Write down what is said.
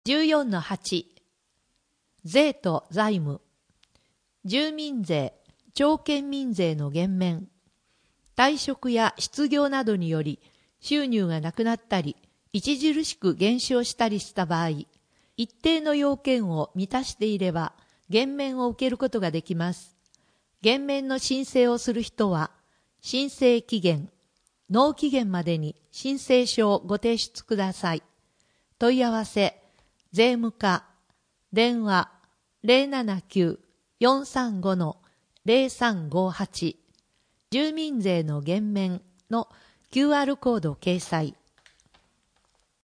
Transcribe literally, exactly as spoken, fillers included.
じゅうよんのはち 税と財務。住民税、町県民税の減免。退職や失業などにより収入がなくなったり、著しく減少したりした場合、一定の要件を満たしていれば減免を受けることができます。減免の申請をする人は、申請期限、納期限までに申請書をご提出ください。問い合わせ、税務課、電話 ゼロななきゅう よんさんご ゼロさんごはち、住民税の減免の キューアール コード掲載。